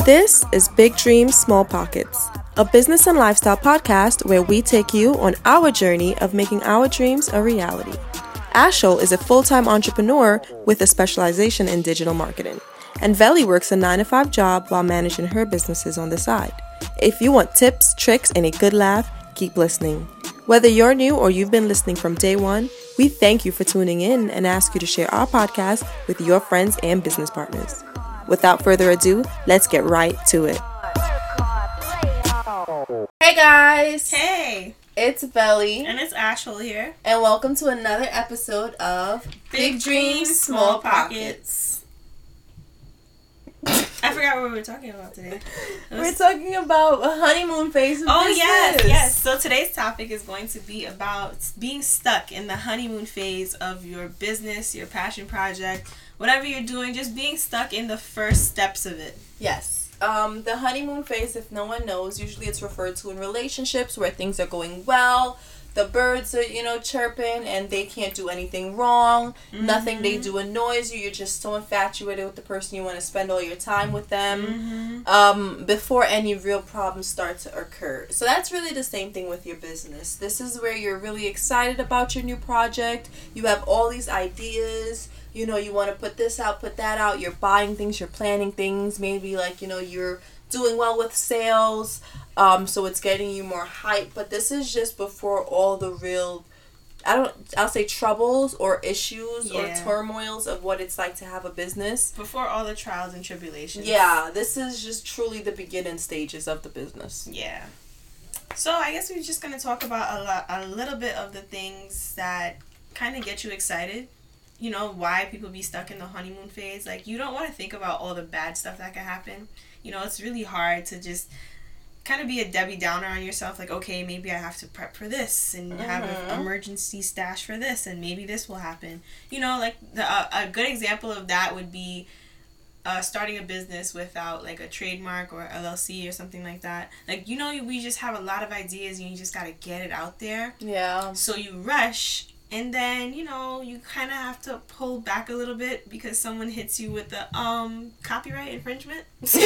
This is Big Dreams, Small Pockets, a business and lifestyle podcast where we take you on our journey of making our dreams a reality. Ashel is a full-time entrepreneur with a specialization in digital marketing, and Veli works a 9-to-5 job while managing her businesses on the side. If you want tips, tricks, and a good laugh, keep listening. Whether you're new or you've been listening from day one, we thank you for tuning in and ask you to share our podcast with your friends and business partners. Without further ado, let's get right to it. Hey guys! Hey! It's Veli. And it's Ashel here. And welcome to another episode of Big Dreams, Small Pockets. I forgot what we were talking about today. We're talking about a honeymoon phase of business. Yes. So today's topic is going to be about being stuck in the honeymoon phase of your business, your passion project, whatever you're doing, just being stuck in the first steps of it. Yes. The honeymoon phase, if no one knows, usually it's referred to in relationships where things are going well. The birds are, chirping and they can't do anything wrong. Mm-hmm. Nothing they do annoys you. You're just so infatuated with the person you want to spend all your time with them. Mm-hmm. Before any real problems start to occur. So that's really the same thing with your business. This is where you're really excited about your new project. You have all these ideas. You want to put this out, put that out. You're buying things, you're planning things. Maybe you're doing well with sales. So it's getting you more hype. But this is just before all the real, I'll say troubles or issues or turmoils of what it's like to have a business. Before all the trials and tribulations. Yeah, this is just truly the beginning stages of the business. Yeah. So I guess we're just going to talk about a little bit of the things that kind of get you excited. Why people be stuck in the honeymoon phase. You don't want to think about all the bad stuff that can happen. It's really hard to just kind of be a Debbie Downer on yourself. Okay, maybe I have to prep for this and have an emergency stash for this and maybe this will happen. A good example of that would be starting a business without a trademark or LLC or something like that. We just have a lot of ideas and you just got to get it out there. Yeah. So you rush. And then, you kind of have to pull back a little bit because someone hits you with the copyright infringement.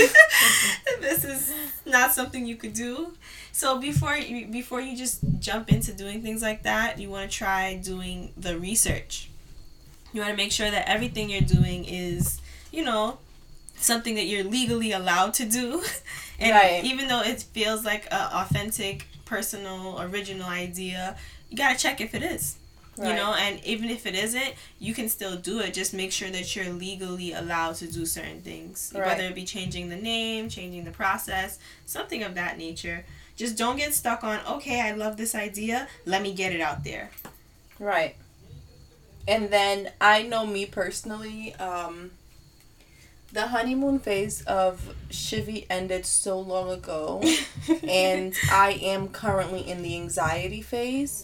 This is not something you could do. So before you just jump into doing things like that, you want to try doing the research. You want to make sure that everything you're doing is, something that you're legally allowed to do. And even though it feels like an authentic, personal, original idea, you got to check if it is. Right. And even if it isn't, you can still do it. Just make sure that you're legally allowed to do certain things. Right. Whether it be changing the name, changing the process, something of that nature. Just don't get stuck on, okay, I love this idea, let me get it out there. Right. And then I know me personally, the honeymoon phase of Shivy ended so long ago. And I am currently in the anxiety phase.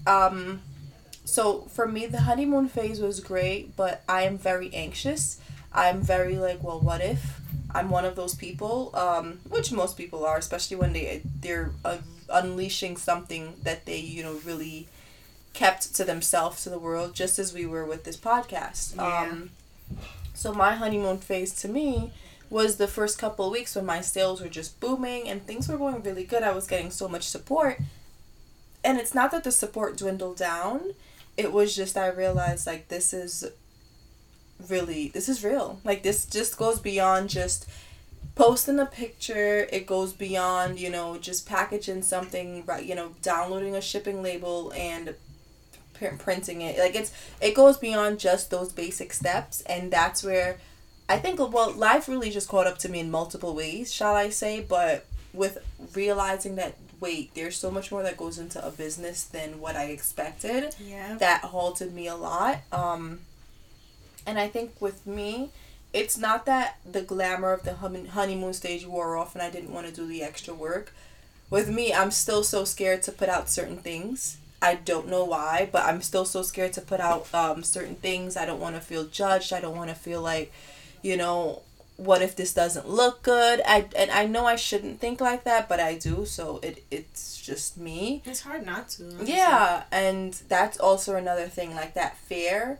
So for me, the honeymoon phase was great, but I am very anxious. I'm very well, what if? I'm one of those people, which most people are, especially when they're unleashing something that they, really kept to themselves, to the world, just as we were with this podcast. Yeah. So my honeymoon phase to me was the first couple of weeks when my sales were just booming and things were going really good. I was getting so much support. And it's not that the support dwindled down. It was just I realized this is real. This just goes beyond just posting a picture. It goes beyond, just packaging something, downloading a shipping label and printing it. It goes beyond just those basic steps. And that's where I think, life really just caught up to me in multiple ways, shall I say. But with realizing that, wait, there's so much more that goes into a business than what I expected. Yeah. That halted me a lot. And I think with me, it's not that the glamour of the honeymoon stage wore off and I didn't want to do the extra work. With me, I'm still so scared to put out certain things. I don't know why, but I'm still so scared to put out certain things. I don't want to feel judged. I don't want to feel what if this doesn't look good? I know I shouldn't think like that, but I do, so it's just me. It's hard not to. Honestly. Yeah, and that's also another thing, that fear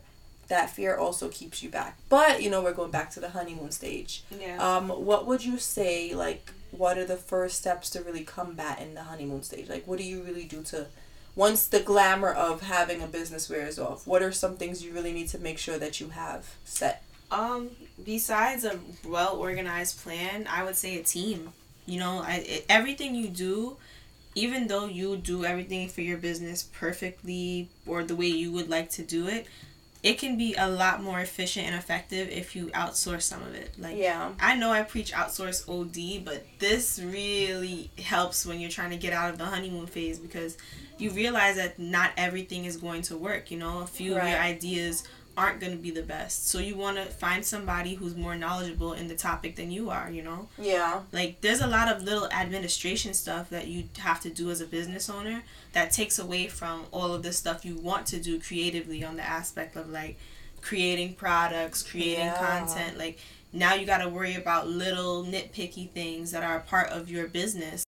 that fear also keeps you back. But, you know, we're going back to the honeymoon stage. Yeah. What would you say, like, what are the first steps to really combat in the honeymoon stage? Like, what do you really do to, once the glamour of having a business wears off, what are some things you really need to make sure that you have set? Besides a well-organized plan, I would say a team. You know, everything you do, even though you do everything for your business perfectly or the way you would like to do it, it can be a lot more efficient and effective if you outsource some of it. Like, Yeah. I know I preach outsource OD, but this really helps when you're trying to get out of the honeymoon phase, because you realize that not everything is going to work. You know, a few of your ideas aren't going to be the best. So you want to find somebody who's more knowledgeable in the topic than you are, you know? Yeah. Like, there's a lot of little administration stuff that you have to do as a business owner that takes away from all of the stuff you want to do creatively on the aspect of, like, creating products, creating content. Like, now you got to worry about little nitpicky things that are a part of your business.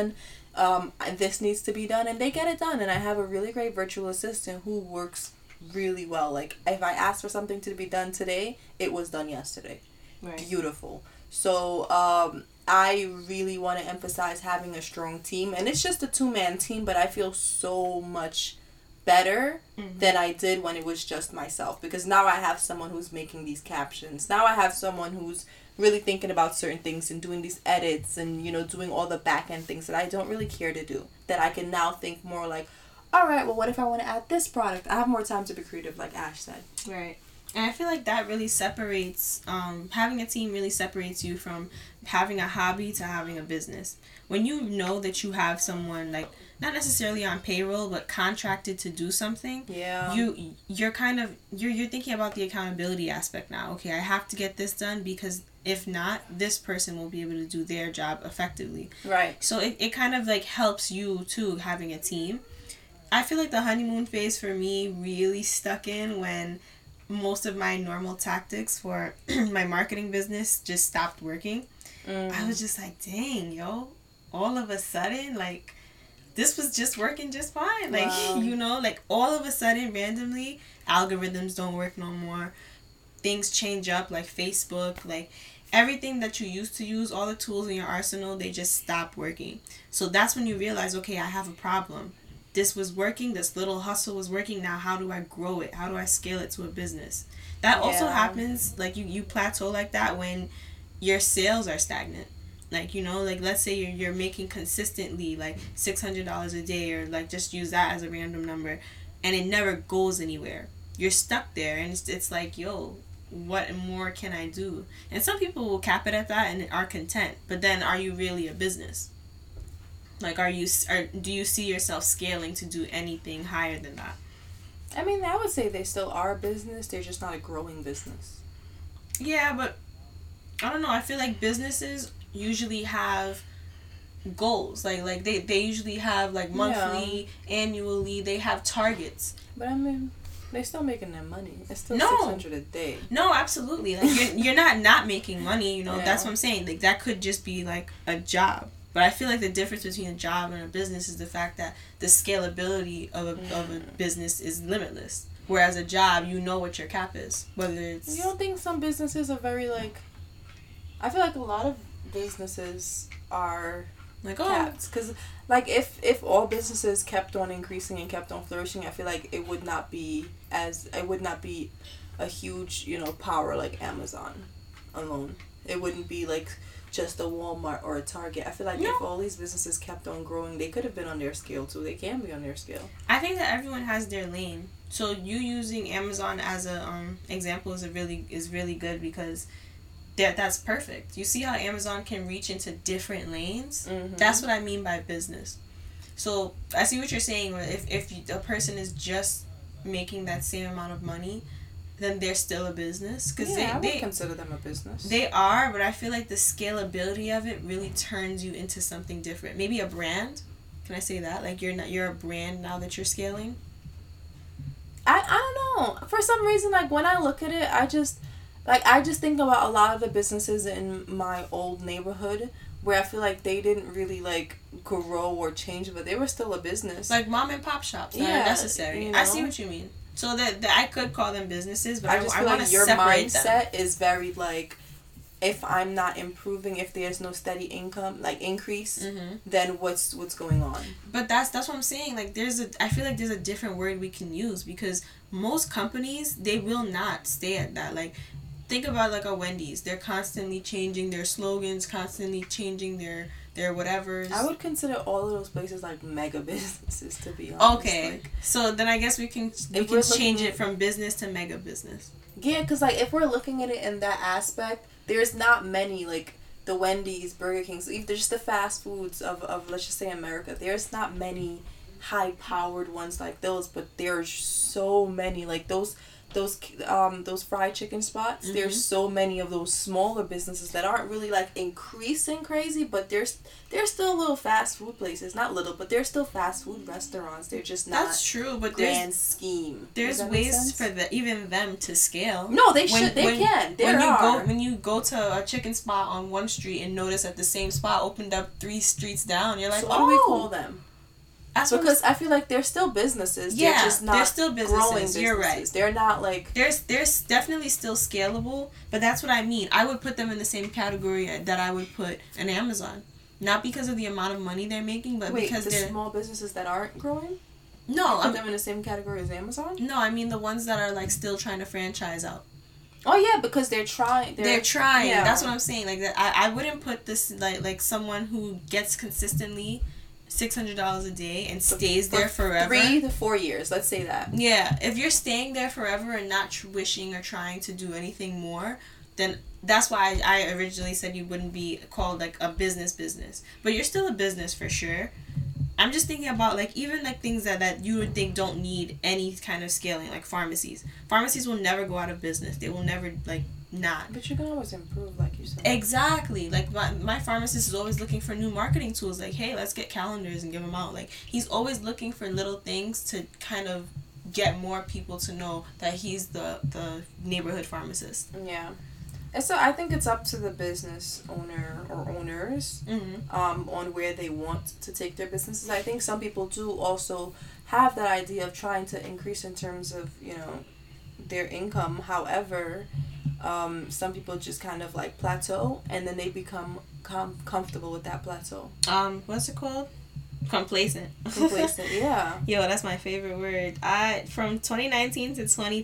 This needs to be done, and they get it done. And I have a really great virtual assistant who works really well. Like, if I asked for something to be done today, it was done yesterday. Right. Beautiful. So I really want to emphasize having a strong team, and it's just a 2-man team, but I feel so much better than I did when it was just myself, because now I have someone who's making these captions. Now I have someone who's really thinking about certain things and doing these edits and, you know, doing all the back end things that I don't really care to do, that I can now think more like, all right, well, what if I want to add this product? I have more time to be creative, like Ash said. Right. And I feel like that really separates, having a team really separates you from having a hobby to having a business. When you know that you have someone, like, not necessarily on payroll, but contracted to do something, you're kind of, you're thinking about the accountability aspect now. Okay, I have to get this done, because if not, this person will be able to do their job effectively. Right. So it kind of, like, helps you, too, having a team. I feel like the honeymoon phase for me really stuck in when most of my normal tactics for my marketing business just stopped working. I was just like, dang, yo, all of a sudden, like, this was just working just fine. Like, you know, like, all of a sudden, randomly, algorithms don't work no more. Things change up, like Facebook, like, everything that you used to use, all the tools in your arsenal, they just stop working. So that's when you realize, okay, I have a problem. This was working, this little hustle was working, now how do I grow it? How do I scale it to a business? That also happens, like, you plateau like that when your sales are stagnant. Like, you know, like, let's say you're making consistently, like, $600 a day, or, like, just use that as a random number, and it never goes anywhere. You're stuck there, and it's like, yo, what more can I do? And some people will cap it at that and are content, but then are you really a business? Like, do you see yourself scaling to do anything higher than that? I mean, I would say they still are a business. They're just not a growing business. Yeah, but I don't know. I feel like businesses usually have goals. Like they usually have, like, monthly, annually. They have targets. But I mean, they're still making their money. It's still $600 a day. No, absolutely. Like, you're not making money. You know, that's what I'm saying. Like, that could just be, like, a job. But I feel like the difference between a job and a business is the fact that the scalability of a business is limitless. Whereas a job, you know what your cap is. Whether it's... You don't think some businesses are very, like... I feel like a lot of businesses are like, capped. Because, like, if all businesses kept on increasing and kept on flourishing, I feel like it would not be a huge, you know, power like Amazon alone. It wouldn't be, like, just a Walmart or a Target. I feel like if all these businesses kept on growing, they could have been on their scale too. They can be on their scale. I think that everyone has their lane. So you using Amazon as a example is really good, because that's perfect. You see how Amazon can reach into different lanes? Mm-hmm. That's what I mean by business. So I see what you're saying. If a person is just making that same amount of money, then they're still a business. Cause I would consider them a business. They are, but I feel like the scalability of it really turns you into something different. Maybe a brand. Can I say that? Like, you're a brand now that you're scaling? I don't know. For some reason, like, when I look at it, I just think about a lot of the businesses in my old neighborhood where I feel like they didn't really, like, grow or change, but they were still a business. Like mom and pop shops that are necessary. You know? I see what you mean. So that I could call them businesses, but I just feel want like to your separate mindset them. is very like, if I'm not improving, if there's no steady income like increase, then what's going on? But that's what I'm saying. Like I feel like there's a different word we can use, because most companies, they will not stay at that. Like, think about like a Wendy's. They're constantly changing their slogans, constantly changing their whatevers. I would consider all of those places like mega businesses, to be honest. Okay, like, so then I guess we can change it from business to mega business. Yeah, because like if we're looking at it in that aspect, there's not many like the Wendy's, Burger Kings, even just the fast foods of let's just say America. There's not many high powered ones like those, but there's so many like those fried chicken spots. There's so many of those smaller businesses that aren't really like increasing crazy, but there's still little fast food places. Not little, but they're still fast food restaurants. They're just not. That's true, but grand scheme. There's ways for even them to scale. No, they should. They can. When you go to a chicken spot on one street and notice that the same spot opened up 3 streets down, you're like, so what do we call them? Because I feel like they're still businesses. Yeah, they're just not they're still businesses. Growing businesses. You're right. They're not like... There's definitely still scalable, but that's what I mean. I would put them in the same category that I would put an Amazon. Not because of the amount of money they're making, but because they're... small businesses that aren't growing? No. Put them in the same category as Amazon? No, I mean the ones that are like still trying to franchise out. Oh yeah, because they're trying. They're trying. Yeah. That's what I'm saying. Like I wouldn't put this like someone who gets consistently $600 a day and stays there forever. 3 to 4 years, let's say that. Yeah, if you're staying there forever and not wishing or trying to do anything more, then that's why I originally said you wouldn't be called like a business, but you're still a business for sure. I'm just thinking about like even like things that you would think don't need any kind of scaling, like pharmacies. Pharmacies will never go out of business. They will never like not. But you can always improve, like you said. Exactly. Like my pharmacist is always looking for new marketing tools. Like, hey, let's get calendars and give them out. Like he's always looking for little things to kind of get more people to know that he's the neighborhood pharmacist. Yeah. And so I think it's up to the business owner or owners on where they want to take their businesses. I think some people do also have that idea of trying to increase in terms of, their income. However, some people just kind of like plateau and then they become comfortable with that plateau. What's it called? Complacent, yeah. Yo, that's my favorite word. From 2019 to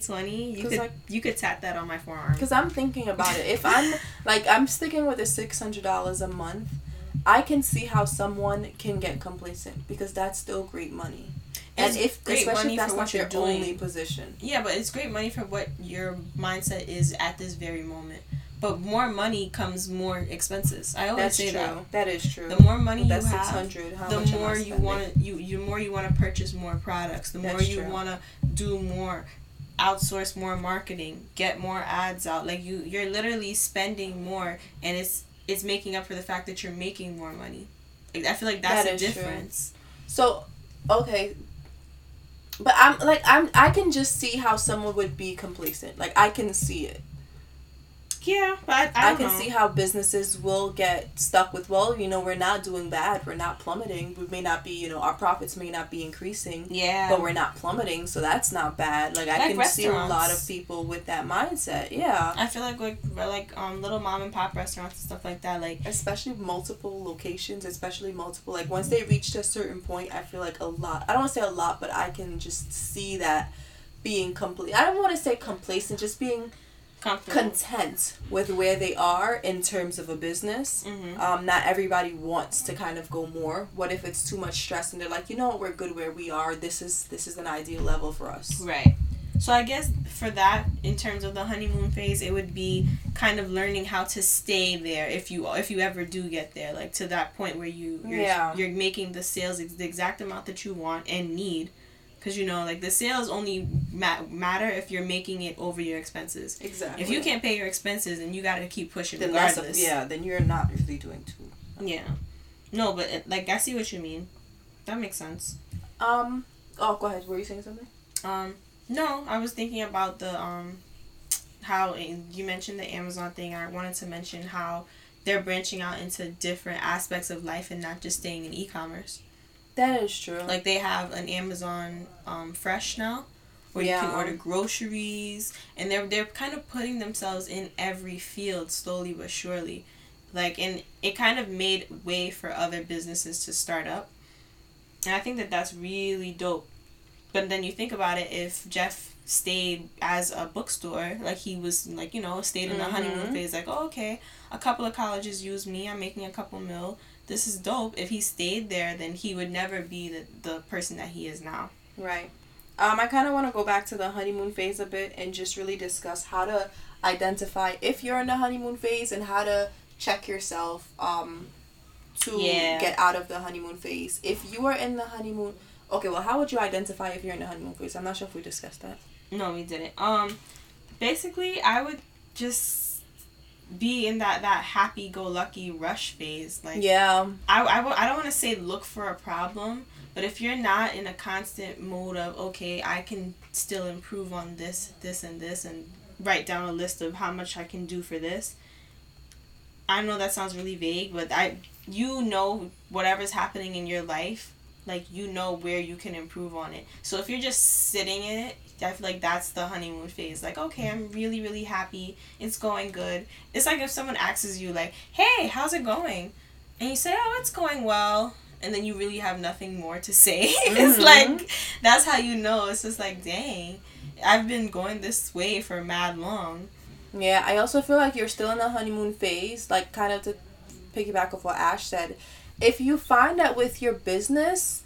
2020, you could tap that on my forearm. Because I'm thinking about it. If I'm sticking with the $600 a month, I can see how someone can get complacent because that's still great money. And especially if that's not your only position. Yeah, but it's great money for what your mindset is at this very moment. But more money comes more expenses. I always say that. That is true. The more money you have, the more you want to purchase more products. The more you want to do more, outsource more marketing, get more ads out. Like you're literally spending more, and it's making up for the fact that you're making more money. Like, I feel like that's the difference. True. So, okay. But I can just see how someone would be complacent. Like I can see it. Yeah, but I can see how businesses will get stuck with, we're not doing bad. We're not plummeting. We may not be, our profits may not be increasing. Yeah. But we're not plummeting, so that's not bad. Like I can see a lot of people with that mindset. Yeah. I feel like little mom and pop restaurants and stuff like that. Like especially multiple locations, like once they reach a certain point, I feel like a lot. I don't want to say a lot, but I can just see that being complete. I don't want to say complacent, just being content with where they are in terms of a business. Not everybody wants to kind of go more. What if it's too much stress and they're like, we're good where we are. This is an ideal level for us. Right. So I guess for that, in terms of the honeymoon phase, it would be kind of learning how to stay there if you ever do get there, like to that point where you're making the sales the exact amount that you want and need. Because, the sales only matter if you're making it over your expenses. Exactly. If you can't pay your expenses, then you got to keep pushing regardless. Then you're not really doing too. Yeah. No, but, I see what you mean. That makes sense. Oh, go ahead. Were you saying something? No, I was thinking about the, how you mentioned the Amazon thing. I wanted to mention how they're branching out into different aspects of life and not just staying in e-commerce. That is true. Like they have an Amazon Fresh now, or you can order groceries, and they're kind of putting themselves in every field slowly but surely. Like, and it kind of made way for other businesses to start up. And I think that that's really dope. But then you think about it, if Jeff stayed as a bookstore, like he was, like, you know, stayed in the honeymoon phase, like, oh, okay, a couple of colleges use me, I'm making a couple mil, this is dope. If he stayed there, then he would never be the person that he is now. Right. I kind of want to go back to the honeymoon phase a bit and just really discuss how to identify if you're in the honeymoon phase and how to check yourself to get out of the honeymoon phase. If you are in the honeymoon... Okay, well, how would you identify if you're in the honeymoon phase? I'm not sure if we discussed that. No, we didn't. Basically, I would just be in that happy-go-lucky rush phase. Like, yeah. I don't want to say look for a problem, but if you're not in a constant mode of, okay, I can still improve on this, and this, and write down a list of how much I can do for this. I know that sounds really vague, but you know whatever's happening in your life, like, you know where you can improve on it. So if you're just sitting in it, I feel like that's the honeymoon phase. Like, okay, I'm really, really happy. It's going good. It's like if someone asks you, like, hey, how's it going? And you say, oh, it's going well. And then you really have nothing more to say. It's like, that's how you know. It's just like, dang, I've been going this way for mad long. Yeah, I also feel like you're still in the honeymoon phase. Like, kind of to piggyback off what Ash said. If you find that with your business,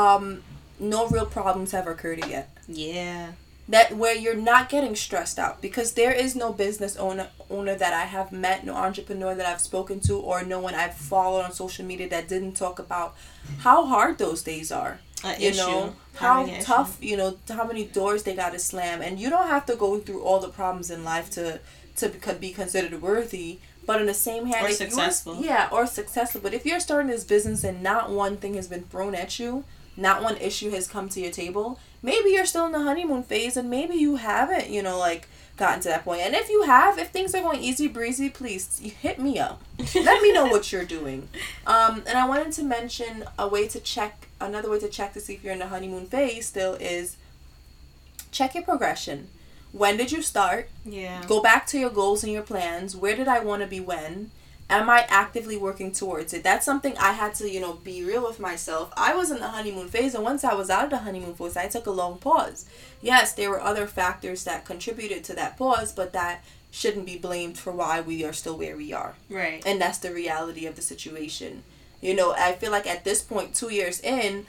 no real problems have occurred yet. Yeah. That where you're not getting stressed out, because there is no business owner that I have met, no entrepreneur that I've spoken to, or no one I've followed on social media that didn't talk about how hard those days are. You know, how tough, you know, how many doors they got to slam. And you don't have to go through all the problems in life to be considered worthy. But in the same hand, or successful. Or successful. But if you're starting this business and not one thing has been thrown at you, not one issue has come to your table, maybe you're still in the honeymoon phase and maybe you haven't, you know, like, gotten to that point. And if you have, if things are going easy breezy, please hit me up. Let me know what you're doing. And I wanted to mention another way to check to see if you're in the honeymoon phase still is check your progression. When did you start? Yeah. Go back to your goals and your plans. Where did I want to be when? Am I actively working towards it? That's something I had to, you know, be real with myself. I was in the honeymoon phase, and once I was out of the honeymoon phase, I took a long pause. Yes, there were other factors that contributed to that pause, but that shouldn't be blamed for why we are still where we are. Right. And that's the reality of the situation. You know, I feel like at this point, 2 years in,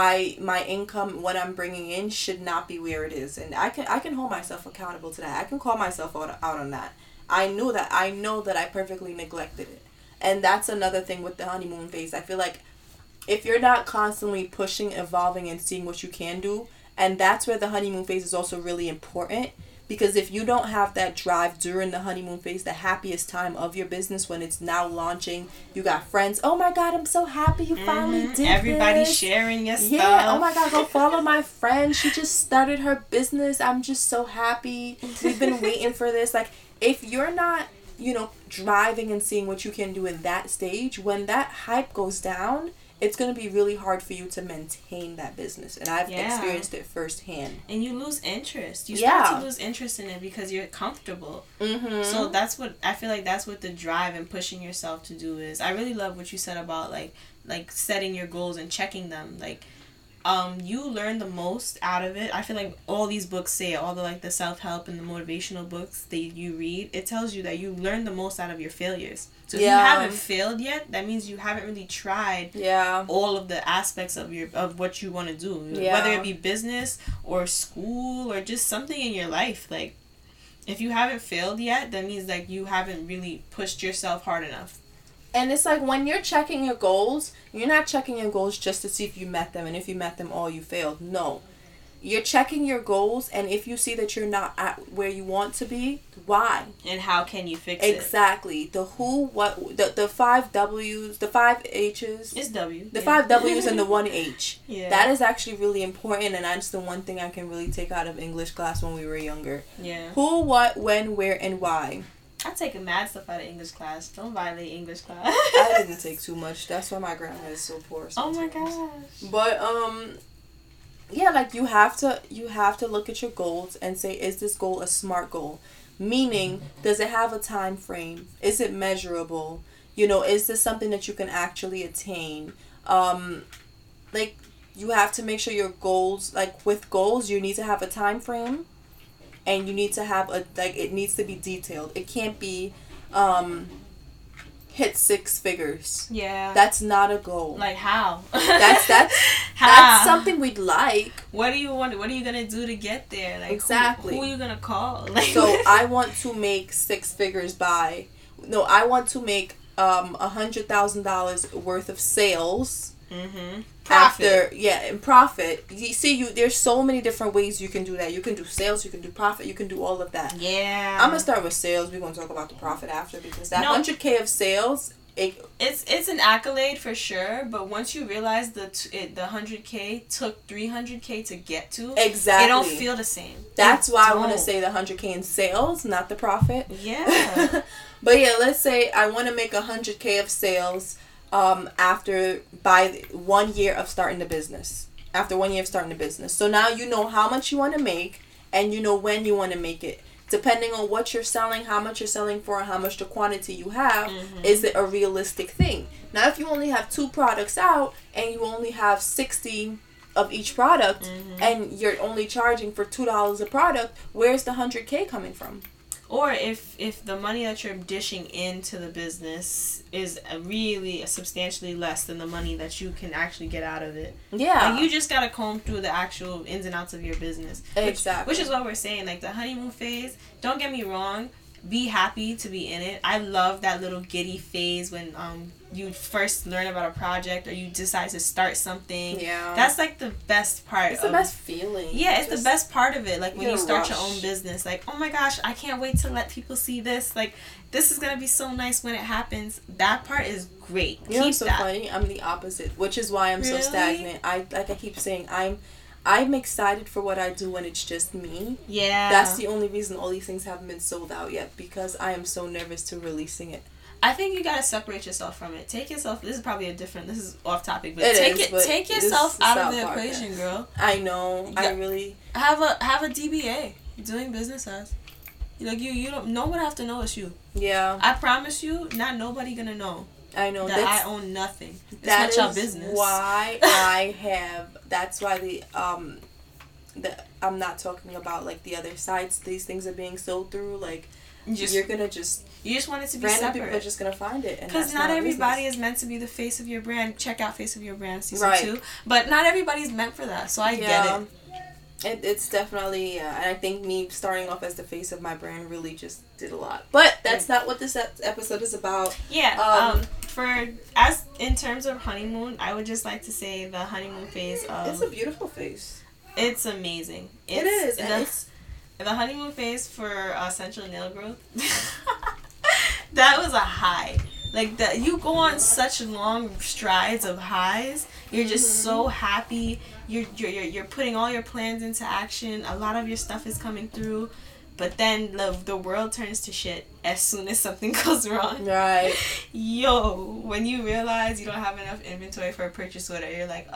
my income, what I'm bringing in, should not be where it is, and I can hold myself accountable to that. I can call myself out on that. I know that I perfectly neglected it, and that's another thing with the honeymoon phase. I feel like if you're not constantly pushing, evolving, and seeing what you can do, and that's where the honeymoon phase is also really important. Because if you don't have that drive during the honeymoon phase, the happiest time of your business when it's now launching, you got friends, oh my God, I'm so happy you finally did Everybody this. sharing your stuff. Yeah, oh my God, go follow my friend. She just started her business. I'm just so happy. We've been waiting for this. Like, if you're not, you know, driving and seeing what you can do in that stage, when that hype goes down, it's going to be really hard for you to maintain that business. And I've experienced it firsthand. And you lose interest. You start to lose interest in it because you're comfortable. Mm-hmm. So that's what, I feel like that's what the drive and pushing yourself to do is. I really love what you said about, like setting your goals and checking them. Like, you learn the most out of it. I feel like all these books say, all the, like, the self-help and the motivational books that you read, it tells you that you learn the most out of your failures. So if you haven't failed yet, that means you haven't really tried all of the aspects of what you want to do. Whether it be business or school or just something in your life. Like, if you haven't failed yet, that means, like, you haven't really pushed yourself hard enough. And it's like when you're checking your goals, you're not checking your goals just to see if you met them, and if you met them all, you failed. No. You're checking your goals, and if you see that you're not at where you want to be, why? And how can you fix it? Exactly. The who, what, the 5 W's, the 5 H's. It's W. The 5 W's and the 1 H. Yeah. That is actually really important, and that's the one thing I can really take out of English class when we were younger. Yeah. Who, what, when, where, and why. I take mad stuff out of English class. Don't violate English class. I didn't take too much. That's why my grammar is so poor. Oh my gosh. But yeah, like you have to look at your goals and say, is this goal a SMART goal? Meaning, does it have a time frame? Is it measurable? Is this something that you can actually attain? Like, you have to make sure your goals, like with goals, you need to have a time frame, and you need to have it needs to be detailed. It can't be hit six figures. Yeah. That's not a goal. Like how? That's how? that's something we'd like. What do you want? What are you gonna do to get there? Like exactly. Who are you gonna call? Like, so I want to make six figures by. No, I want to make $100,000 worth of sales. Mm-hmm. Profit. In profit. You see, there's so many different ways you can do that. You can do sales, you can do profit, you can do all of that. Yeah. I'm gonna start with sales. We're gonna talk about the profit after, because that 100K of sales, it's an accolade for sure. But once you realize the 100K took 300K to get to, exactly, it don't feel the same. That's why I want to say the 100K in sales, not the profit. Yeah. But yeah, let's say I want to make 100K of sales. By 1 year of starting the business. After 1 year of starting the business. So now you know how much you want to make, and you know when you want to make it. Depending on what you're selling, how much you're selling for, and how much the quantity you have, is it a realistic thing? Now, if you only have 2 products out, and you only have 60 of each product, and you're only charging for $2 a product, where's the 100K coming from? Or if the money that you're dishing into the business is really substantially less than the money that you can actually get out of it. Yeah. Like, you just gotta comb through the actual ins and outs of your business. Exactly. Which is what we're saying. Like, the honeymoon phase, don't get me wrong, be happy to be in it. I love that little giddy phase when you first learn about a project, or you decide to start something. Yeah. That's like the best part. It's the best feeling. Yeah, it's the best part of it. Like, when you start your rush. own business. Like, oh my gosh, I can't wait to let people see this. Like, this is gonna be so nice when it happens. That part is great. You know what's so funny? I'm the opposite, which is why I'm so stagnant. I keep saying, I'm excited for what I do when it's just me. Yeah. That's the only reason all these things haven't been sold out yet, because I am so nervous to releasing it. I think you gotta separate yourself from it. Take yourself. This is off topic, but take yourself out of the equation, girl. I know. I really have a DBA, doing business as. Like, you don't. No one have to know it's you. Yeah. I promise you, not nobody gonna know. I know that I own nothing. It's not your business. Why that's why I'm not talking about like the other sites these things are being sold through. Like, you just want it to be separate. People are just gonna find it, because not everybody is meant to be the face of your brand. Check out Face of Your Brand season 2, but not everybody's meant for that. So I get it. It's definitely, and I think me starting off as the face of my brand really just did a lot. But that's not what this episode is about. Yeah. In terms of honeymoon, I would just like to say the honeymoon phase. It's a beautiful phase. It's amazing. It is. The honeymoon phase for Central Nail Growth. That was a high. Like, that, you go on such long strides of highs. You're just so happy. You're putting all your plans into action. A lot of your stuff is coming through, but then the world turns to shit as soon as something goes wrong. Right. Yo, when you realize you don't have enough inventory for a purchase order, you're like,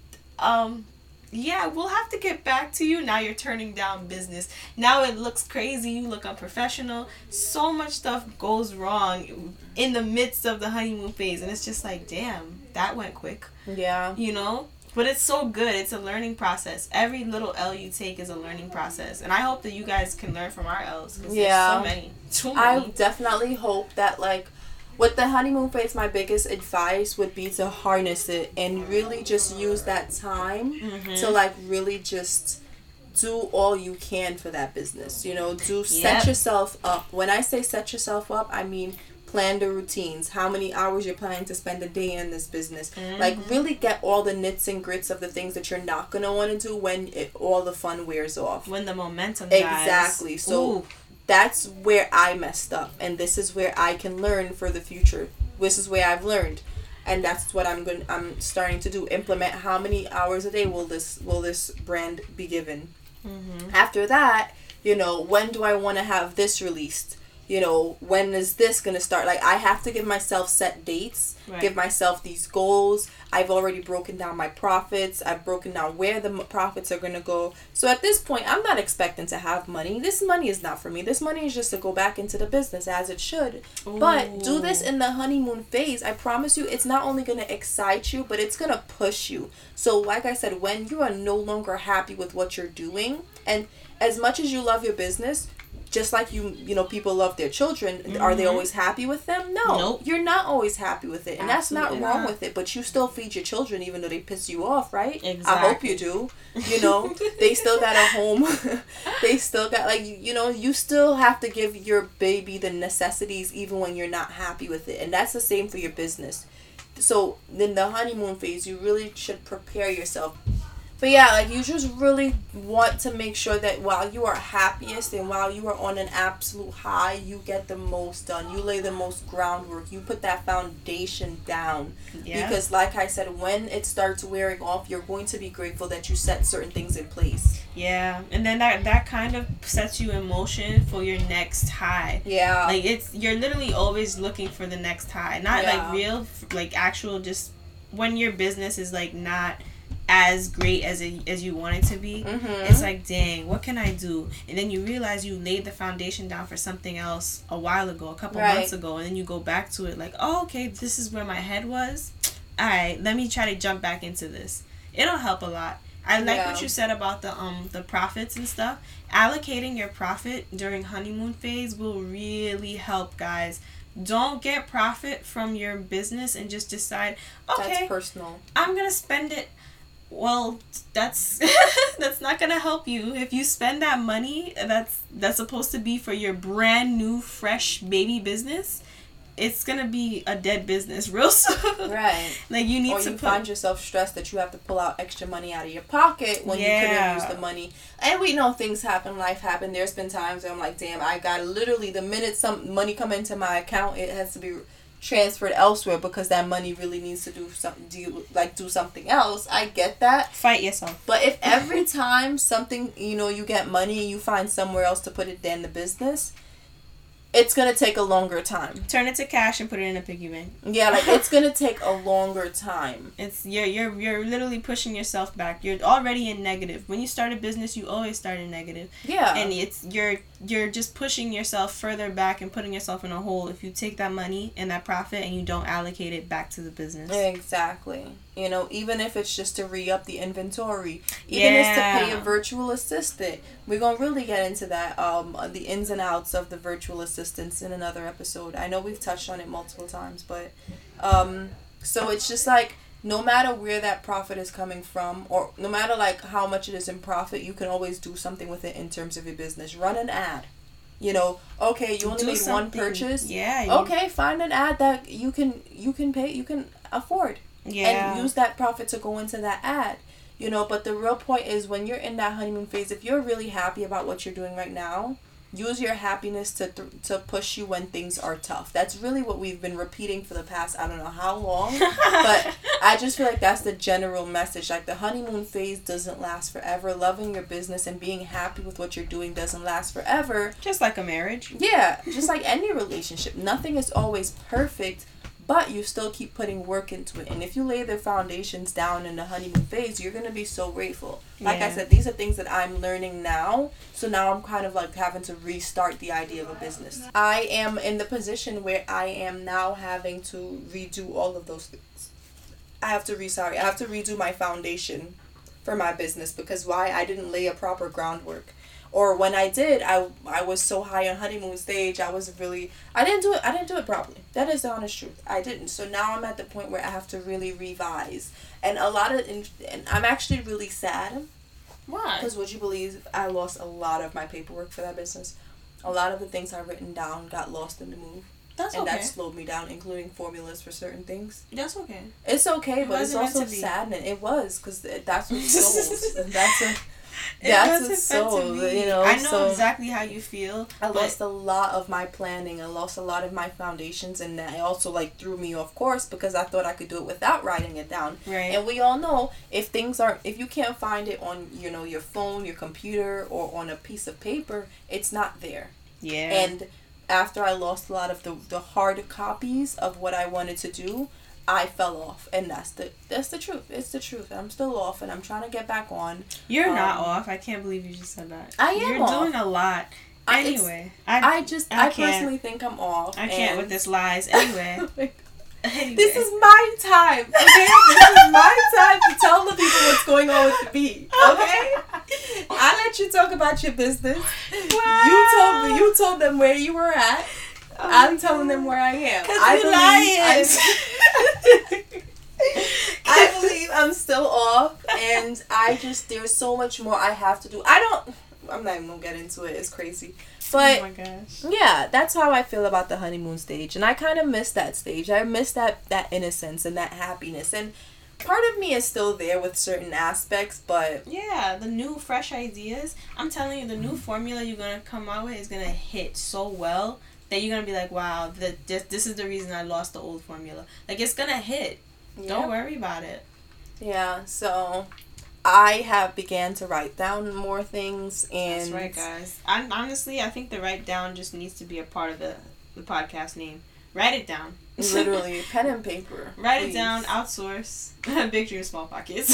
yeah, we'll have to get back to you. Now you're turning down business. Now it looks crazy. You look unprofessional. So much stuff goes wrong in the midst of the honeymoon phase. And it's just like, damn, that went quick. Yeah. You know? But it's so good. It's a learning process. Every little L you take is a learning process. And I hope that you guys can learn from our L's. Because there's so many. Too many. I definitely hope that, like, with the honeymoon phase, my biggest advice would be to harness it and really just use that time to, like, really just do all you can for that business. You know, set yourself up. When I say set yourself up, I mean plan the routines. How many hours you're planning to spend a day in this business. Like, really get all the nits and grits of the things that you're not going to want to do when all the fun wears off. When the momentum dies. Exactly. So that's where I messed up, and this is where I can learn for the future. This is where I've learned, and that's what I'm starting to do. Implement how many hours a day will this brand be given. After that, you know, when do I want to have this released? when is this going to start? Like, I have to give myself set dates, give myself these goals. I've already broken down my profits. I've broken down where the profits are going to go. So at this point, I'm not expecting to have money. This money is not for me. This money is just to go back into the business as it should. Ooh. But do this in the honeymoon phase. I promise you, it's not only going to excite you, but it's going to push you. So like I said, when you are no longer happy with what you're doing, and as much as you love your business, just like people love their children, are they always happy with them? No. Nope. You're not always happy with it. And Absolutely that's not wrong with it, but you still feed your children even though they piss you off, right? Exactly. I hope you do. They still got a home. They still got, you still have to give your baby the necessities even when you're not happy with it. And that's the same for your business. So in the honeymoon phase, you really should prepare yourself. But yeah, you just really want to make sure that while you are happiest and while you are on an absolute high, you get the most done. You lay the most groundwork. You put that foundation down. Yeah. Because like I said, when it starts wearing off, you're going to be grateful that you set certain things in place. Yeah. And then that kind of sets you in motion for your next high. Yeah. You're literally always looking for the next high. Not real, actual, just when your business is not as great as you want it to be. It's dang, what can I do? And then you realize you laid the foundation down for something else a while ago, a couple months ago, and then you go back to it okay, this is where my head was. All right, let me try to jump back into this. It'll help a lot. I like what you said about the profits and stuff. Allocating your profit during honeymoon phase will really help, guys. Don't get profit from your business and just decide, okay, that's personal. I'm gonna spend it. Well, that's not gonna help you. If you spend that money that's supposed to be for your brand new fresh baby business, it's gonna be a dead business real soon. Right. You need to find yourself stressed that you have to pull out extra money out of your pocket when you could have used the money. And we know things happen, life happen. There's been times where I'm like, damn, I got literally the minute some money come into my account, it has to be transferred elsewhere because that money really needs to do something else. I get that. Fight yourself. But if every time something, you get money, you find somewhere else to put it than the business, it's going to take a longer time. Turn it to cash and put it in a piggy bank. Yeah, it's going to take a longer time. It's you're literally pushing yourself back. You're already in negative. When you start a business, you always start in negative. Yeah. And it's you're just pushing yourself further back and putting yourself in a hole if you take that money and that profit and you don't allocate it back to the business. Exactly. Even if it's just to re-up the inventory, even if it's to pay a virtual assistant. We're going to really get into that, the ins and outs of the virtual assistants in another episode. I know we've touched on it multiple times, but so it's just no matter where that profit is coming from, or no matter how much it is in profit, you can always do something with it in terms of your business. Run an ad. Okay, you only made one purchase. Yeah. Okay, find an ad that you can afford. Yeah. And use that profit to go into that ad. But the real point is when you're in that honeymoon phase, if you're really happy about what you're doing right now, use your happiness to push you when things are tough. That's really what we've been repeating for the past, I don't know how long, but I just feel like that's the general message. The honeymoon phase doesn't last forever. Loving your business and being happy with what you're doing doesn't last forever. Just like a marriage. Yeah, just like any relationship. Nothing is always perfect, but you still keep putting work into it. And if you lay the foundations down in the honeymoon phase, you're going to be so grateful. Like I said, these are things that I'm learning now. So now I'm kind of having to restart the idea of a business. I am in the position where I am now having to redo all of those things. I have to redo my foundation for my business because I didn't lay a proper groundwork. Or when I did, I was so high on honeymoon stage, I didn't do it properly. That is the honest truth. I didn't. So now I'm at the point where I have to really revise. And and I'm actually really sad. Why? Because would you believe I lost a lot of my paperwork for that business? A lot of the things I've written down got lost in the move. And that slowed me down, including formulas for certain things. That's okay. It's okay, but it's also saddening. It was, because that's what sold. That's what's sold, I know exactly how you feel. I lost a lot of my planning. I lost a lot of my foundations, and that also threw me off course because I thought I could do it without writing it down. Right. And we all know if you can't find it on your phone, your computer, or on a piece of paper, it's not there. Yeah. And after I lost a lot of the hard copies of what I wanted to do, I fell off, and that's the truth. It's the truth. I'm still off, and I'm trying to get back on. You're not off. I can't believe you just said that. I am. You're doing a lot. Anyway, I personally think I'm off. I can't with this lies. Anyway. Anyway. This is my time, okay? This is my time to tell the people what's going on with the bee, okay? I let you talk about your business. Wow. You told them where you were at. I'm telling them where I am. I believe I'm still off, and there's so much more I have to do. I'm not even gonna get into it. It's crazy. But, oh my gosh. Yeah, that's how I feel about the honeymoon stage. And I kind of miss that stage. I miss that innocence and that happiness. And part of me is still there with certain aspects, but... Yeah, the new, fresh ideas. I'm telling you, the new formula you're going to come out with is going to hit so well that you're going to be like, wow, this is the reason I lost the old formula. Like, it's going to hit. Yeah. Don't worry about it. Yeah, so... I have began to write down more things, and... That's right, guys. I think the write down just needs to be a part of the podcast name. Write it down. Literally, pen and paper. Write it down, outsource. Big dreams, small pockets.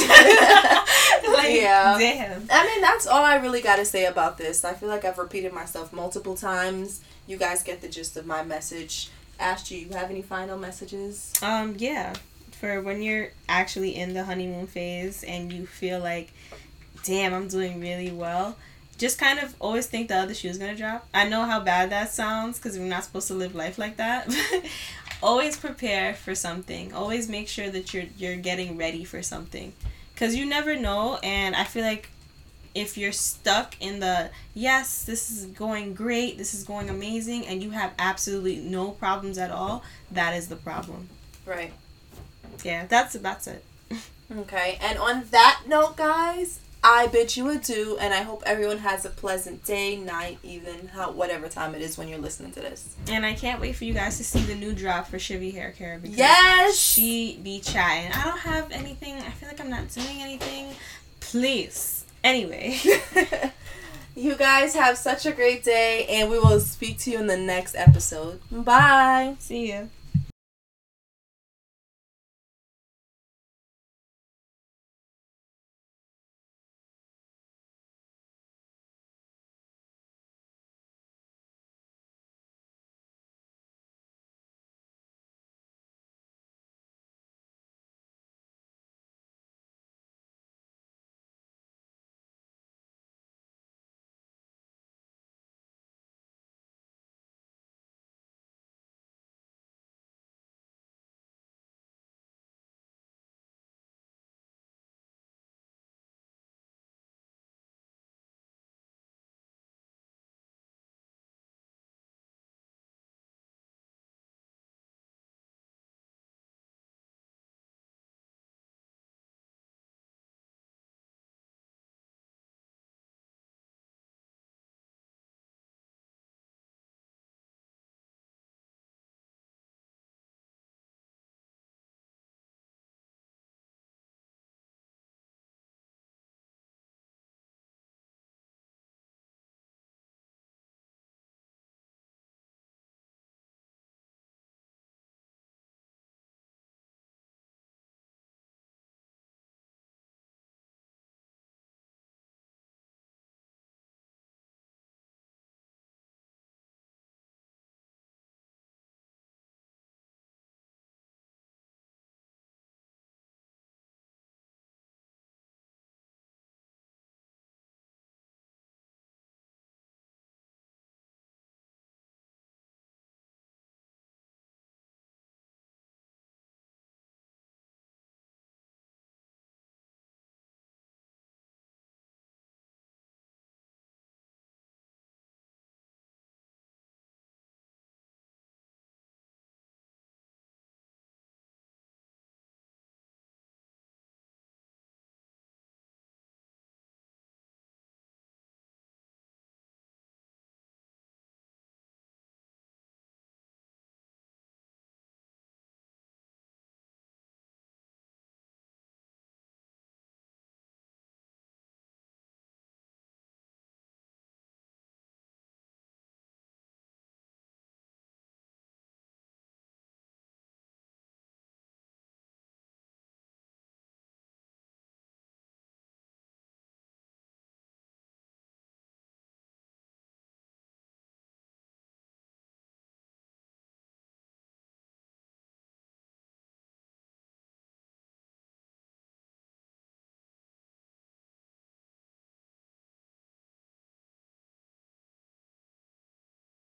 Yeah. Damn. I mean, that's all I really got to say about this. I feel like I've repeated myself multiple times. You guys get the gist of my message. Ashley, you have any final messages? Yeah. For when you're actually in the honeymoon phase and you feel like, damn, I'm doing really well, just kind of always think the other shoe's gonna drop. I know how bad that sounds because we're not supposed to live life like that. Always prepare for something. Always make sure that you're getting ready for something, because you never know. And I feel like if you're stuck in the, yes, this is going great, this is going amazing, and you have absolutely no problems at all, that is the problem. Right. Yeah, that's it. Okay, and on that note, guys, I bid you adieu, and I hope everyone has a pleasant day, night, even, whatever time it is when you're listening to this. And I can't wait for you guys to see the new drop for Shivy Hair Care, because yes! she be chatting. I don't have anything. I feel like I'm not doing anything. Please. Anyway. You guys have such a great day, and we will speak to you in the next episode. Bye! See ya.